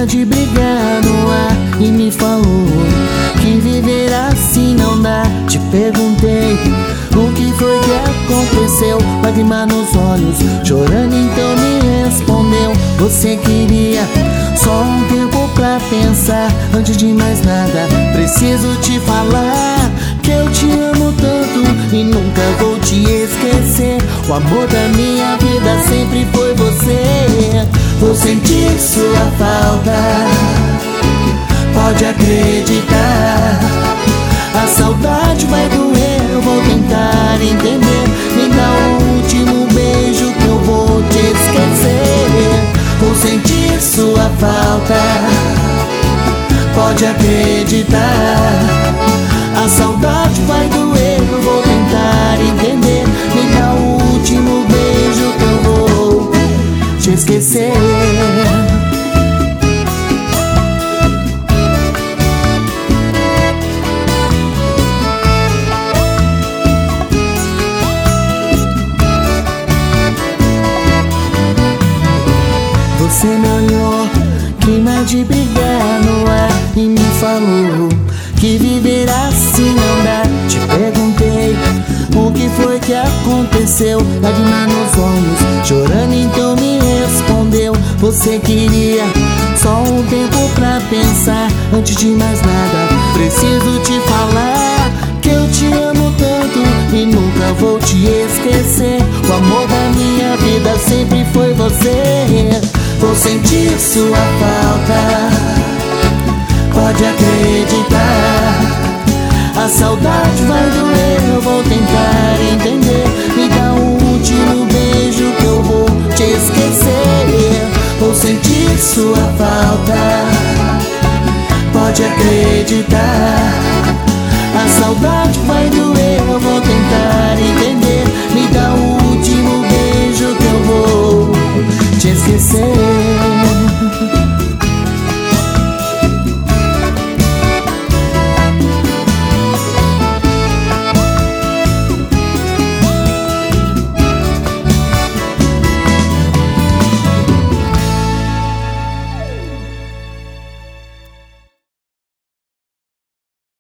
de brigar no ar e me falou que viver assim não dá. Te perguntei o que foi que aconteceu, lágrima nos olhos, chorando então me respondeu: você queria só um tempo pra pensar. Antes de mais nada, preciso te falar que eu te amo tanto e nunca vou te esquecer. O amor da minha vida sempre foi você. Vou sentir sua falta, pode acreditar. A saudade vai doer, eu vou tentar entender. Me dá o último beijo que eu vou te esquecer. Vou sentir sua falta, pode acreditar. A saudade vai doer, eu vou tentar entender. Me dá o último beijo que eu vou te esquecer. Você me olhou, clima de brigar no ar e me falou que viver assim não dá. Te perguntei o que foi que aconteceu, lágrima nos olhos, chorando então me respondeu: você queria só um tempo pra pensar. Antes de mais nada, preciso te falar que eu te amo tanto e nunca vou te esquecer. O amor da minha vida sempre foi você. Vou sentir sua falta, pode acreditar. A saudade vai doer, eu vou tentar entender.